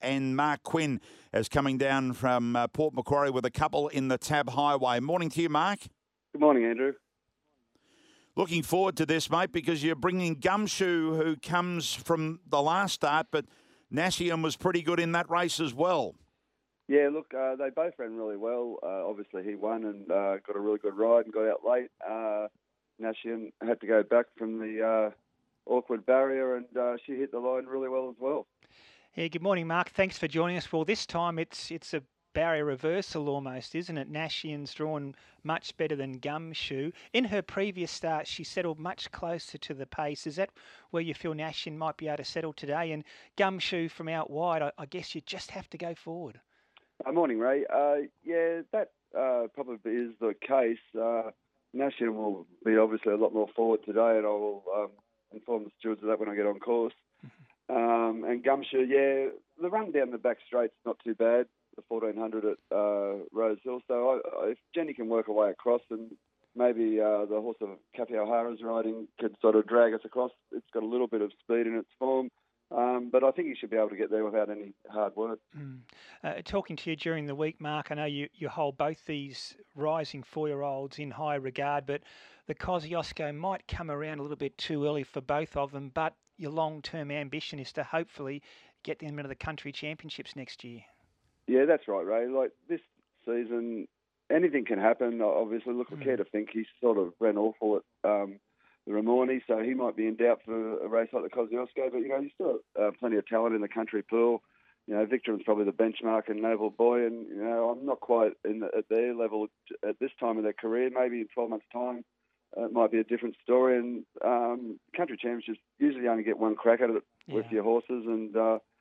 and Mark Quinn is coming down from Port Macquarie with a couple in the Tab Highway. Morning to you, Mark. Good morning, Andrew. Looking forward to this, mate, because you're bringing Gumshoe, who comes from the last start, but Nasium was pretty good in that race as well. Yeah, look, they both ran really well. Obviously, he won and got a really good ride and got out late. Nasium had to go back from the awkward barrier, and she hit the line really well as well. Yeah, good morning, Mark. Thanks for joining us. Well, this time it's a barrier reversal almost, isn't it? Nasium's drawn much better than Gumshoe. In her previous start, she settled much closer to the pace. Is that where you feel Nasium might be able to settle today? And Gumshoe from out wide, I guess you just have to go forward. Morning, Ray. Yeah, that probably is the case. Nasium will be obviously a lot more forward today, and I will inform the stewards of that when I get on course. And Gumshoe, yeah, the run down the back straight's not too bad, the 1400 at Rose Hill. So if Jenny can work her way across, and maybe the horse of Kathy O'Hara's riding could sort of drag us across. It's got a little bit of speed in its form. But I think he should be able to get there without any hard work. Talking to you during the week, Mark, I know you hold both these rising 4-year-olds in high regard, but the Kosciuszko might come around a little bit too early for both of them, but your long-term ambition is to hopefully get them into the country championships next year. Yeah, that's right, Ray. Like this season, anything can happen. Obviously, look, I care to think he sort of ran awful at the Ramornie, so he might be in doubt for a race like the Kosciuszko, but, he's still plenty of talent in the country pool. Victor's probably the benchmark and Naval Boy, and, I'm not quite at their level at this time of their career. Maybe in 12 months' time it might be a different story, and country championships usually only get one crack at it with your horses, and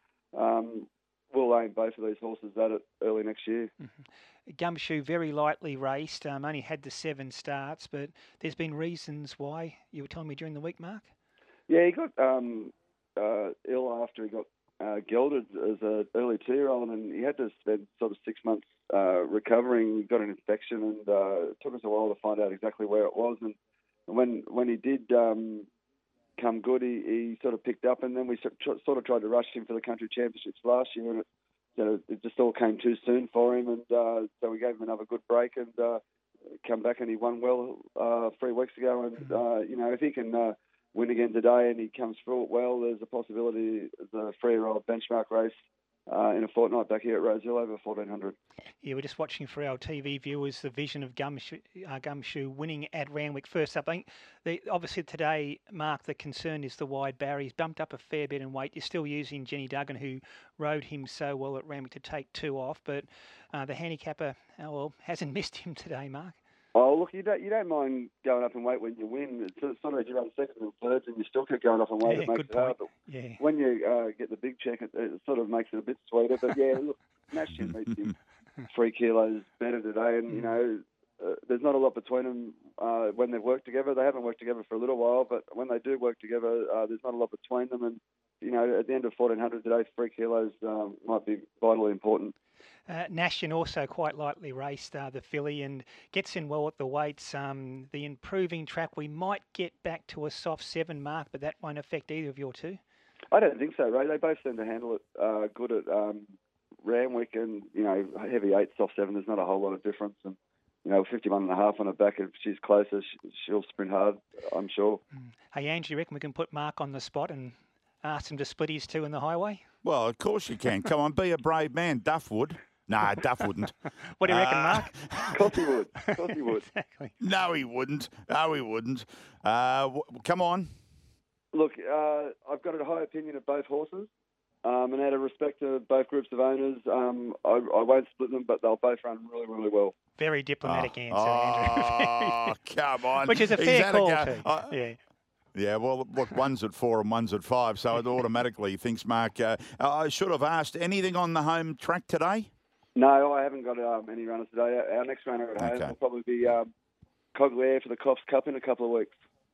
we'll aim both of these horses at it early next year. Gumshoe very lightly raced, only had the 7 starts, but there's been reasons why. You were telling me during the week, Mark? Yeah, he got ill after he got gelded as an early 2-year-old, and he had to spend sort of 6 months recovering. He got an infection, and it took us a while to find out exactly where it was. And when he did come good, he sort of picked up, and then we sort of tried to rush him for the country championships last year, and it just all came too soon for him, and so we gave him another good break and come back, and he won well 3 weeks ago. And if he can win again today and he comes through it well, there's a possibility the 3-year-old benchmark race in a fortnight back here at Rose Hill over 1400. Yeah, we're just watching for our TV viewers the vision of Gumshoe winning at Randwick. First up, I think obviously today, Mark, the concern is the wide barrier. He's bumped up a fair bit in weight. You're still using Jenny Duggan, who rode him so well at Randwick, to take 2 off, but the handicapper, hasn't missed him today, Mark. Oh, look, you don't mind going up in weight when you win. It's sort of you run seconds and thirds and you still keep going up in weight. It makes it hard. But when you get the big check, it sort of makes it a bit sweeter. But, yeah, look, Nasium beats him 3 kilos better today. And, there's not a lot between them when they've worked together. They haven't worked together for a little while, but when they do work together, there's not a lot between them. And, at the end of 1400 today, 3 kilos might be vitally important. Nasium also quite lightly raced the filly and gets in well at the weights. The improving track, we might get back to a soft 7 mark, but that won't affect either of your two. I don't think so, Ray. They both seem to handle it good at Randwick, and heavy 8, soft 7. There's not a whole lot of difference, and 51.5 on her back. If she's closer, she'll sprint hard, I'm sure. Hey, Andrew, you reckon we can put Mark on the spot and ask him to split his 2 in the highway? Well, of course you can. Come on, be a brave man. Duff would. No, Duff wouldn't. What do you reckon, Mark? Of course he would. Of course he would. Exactly. No, he wouldn't. No, he wouldn't. Come on. Look, I've got a high opinion of both horses. And out of respect to both groups of owners, I won't split them, but they'll both run really, really well. Very diplomatic answer, Andrew. Oh, come on. Which is a fair call, too. Yeah. Yeah, well, look, one's at 4 and one's at 5, so it automatically thinks, Mark. I should have asked, anything on the home track today? No, I haven't got any runners today. Our next runner at home will probably be Cogliere for the Coffs Cup in a couple of weeks.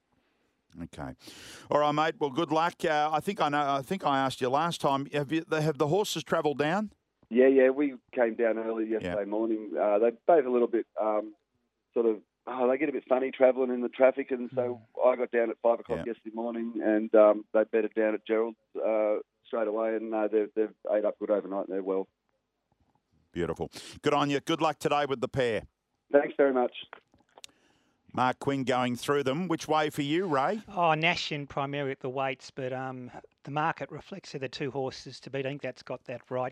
Okay. All right, mate. Well, good luck. I think I asked you last time. Have the horses travelled down? Yeah. We came down early yesterday morning. They both a little bit sort of they get a bit funny travelling in the traffic, and so I got down at 5 o'clock yesterday morning, and they bedded down at Gerald's straight away, and they've ate up good overnight, and they're well. Beautiful. Good on you. Good luck today with the pair. Thanks very much. Mark Quinn going through them. Which way for you, Ray? Oh, Nashian primarily at the weights, but the market reflects the two horses to beat. I think that's got that right.